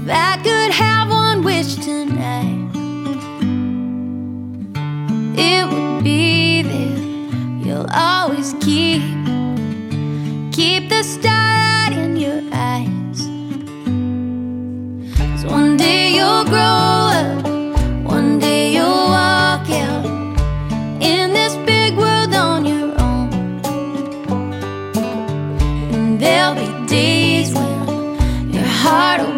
I could have one wish tonight, it would be that you'll always keep the starlight in your eyes. 'Cause one day you'll grow up, one day you'll walk out in this big world on your own, and there'll be days when your heart will